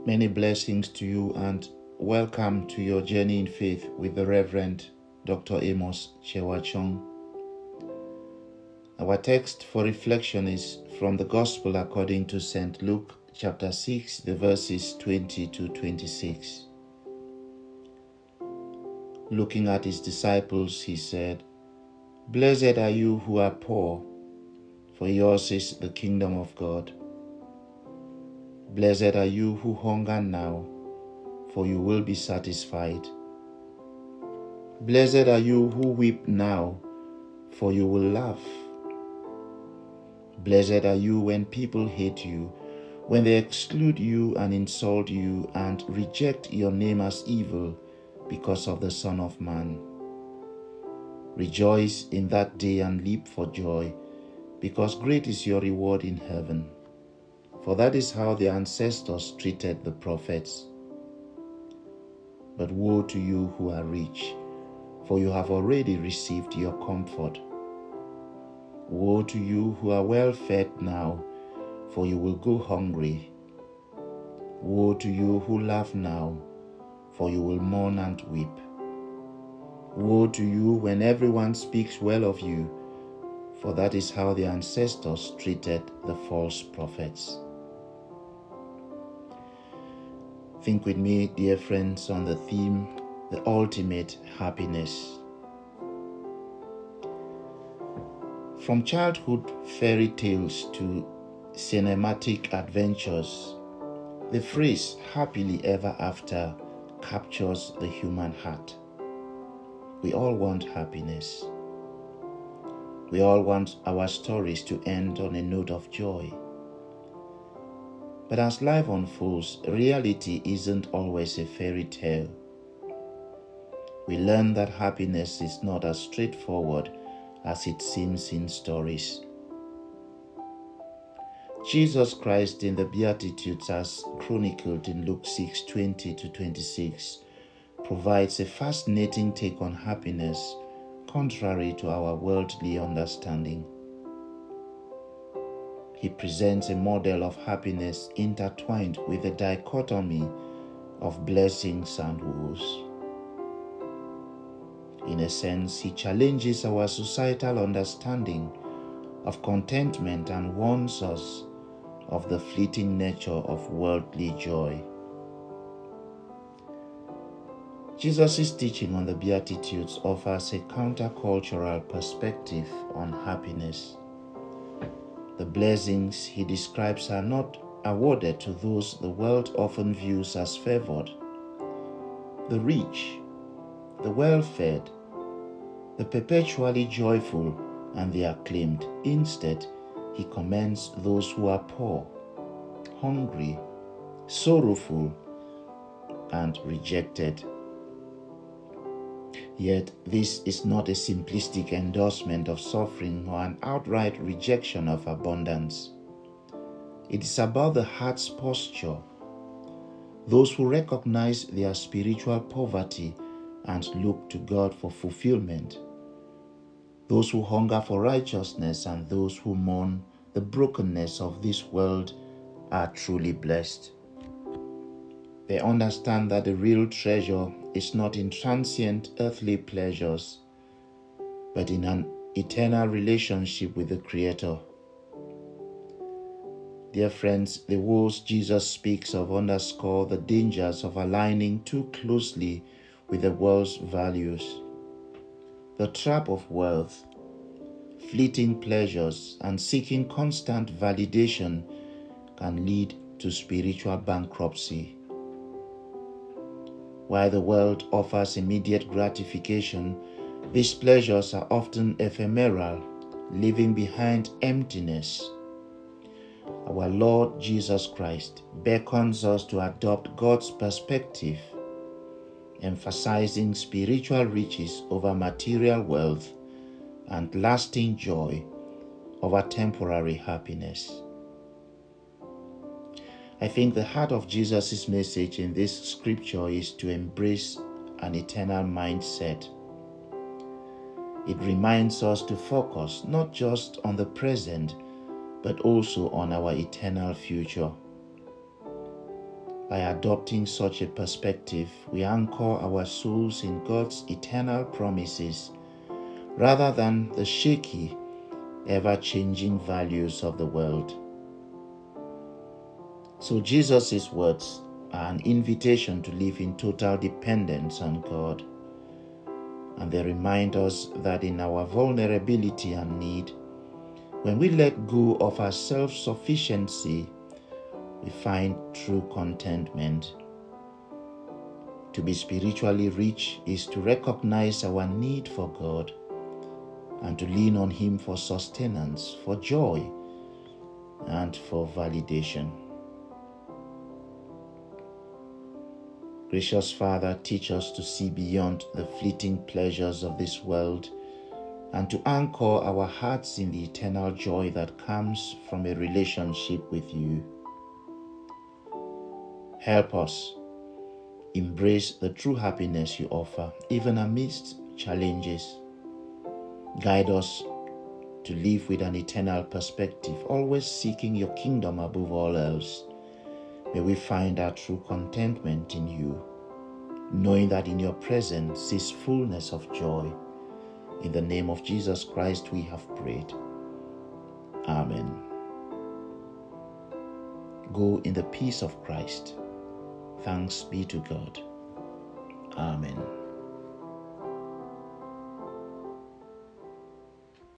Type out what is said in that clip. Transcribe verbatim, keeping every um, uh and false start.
Many blessings to you and welcome to your journey in faith with the Reverend Doctor Amos Chewachong. Our text for reflection is from the Gospel according to Saint Luke chapter six, the verses twenty to twenty-six. Looking at his disciples, he said, "Blessed are you who are poor, for yours is the kingdom of God. Blessed are you who hunger now, for you will be satisfied. Blessed are you who weep now, for you will laugh. Blessed are you when people hate you, when they exclude you and insult you and reject your name as evil because of the Son of Man. Rejoice in that day and leap for joy, because great is your reward in heaven. For that is how the ancestors treated the prophets. But woe to you who are rich, for you have already received your comfort. Woe to you who are well fed now, for you will go hungry. Woe to you who laugh now, for you will mourn and weep. Woe to you when everyone speaks well of you, for that is how the ancestors treated the false prophets." Think with me, dear friends, on the theme, the ultimate happiness. From childhood fairy tales to cinematic adventures, the phrase happily ever after captures the human heart. We all want happiness. We all want our stories to end on a note of joy. But as life unfolds, reality isn't always a fairy tale. We learn that happiness is not as straightforward as it seems in stories. Jesus Christ in the Beatitudes, as chronicled in Luke six, twenty to twenty-six, provides a fascinating take on happiness contrary to our worldly understanding. He presents a model of happiness intertwined with a dichotomy of blessings and woes. In a sense, he challenges our societal understanding of contentment and warns us of the fleeting nature of worldly joy. Jesus' teaching on the Beatitudes offers a countercultural perspective on happiness. The blessings he describes are not awarded to those the world often views as favored: the rich, the well-fed, the perpetually joyful, and the acclaimed. Instead, he commends those who are poor, hungry, sorrowful, and rejected. Yet, this is not a simplistic endorsement of suffering or an outright rejection of abundance. It is about the heart's posture. Those who recognize their spiritual poverty and look to God for fulfillment. Those who hunger for righteousness and those who mourn the brokenness of this world are truly blessed. They understand that the real treasure is not in transient earthly pleasures, but in an eternal relationship with the Creator. Dear friends, the woes Jesus speaks of underscore the dangers of aligning too closely with the world's values. The trap of wealth, fleeting pleasures, and seeking constant validation can lead to spiritual bankruptcy. While the world offers immediate gratification, these pleasures are often ephemeral, leaving behind emptiness. Our Lord Jesus Christ beckons us to adopt God's perspective, emphasizing spiritual riches over material wealth and lasting joy over temporary happiness. I think the heart of Jesus' message in this scripture is to embrace an eternal mindset. It reminds us to focus not just on the present, but also on our eternal future. By adopting such a perspective, we anchor our souls in God's eternal promises rather than the shaky, ever-changing values of the world. So Jesus' words are an invitation to live in total dependence on God, and they remind us that in our vulnerability and need, when we let go of our self-sufficiency, we find true contentment. To be spiritually rich is to recognize our need for God and to lean on Him for sustenance, for joy, and for validation. Gracious Father, teach us to see beyond the fleeting pleasures of this world and to anchor our hearts in the eternal joy that comes from a relationship with You. Help us embrace the true happiness You offer, even amidst challenges. Guide us to live with an eternal perspective, always seeking Your kingdom above all else. May we find our true contentment in You, knowing that in Your presence is fullness of joy. In the name of Jesus Christ we have prayed. Amen. Go in the peace of Christ. Thanks be to God. Amen.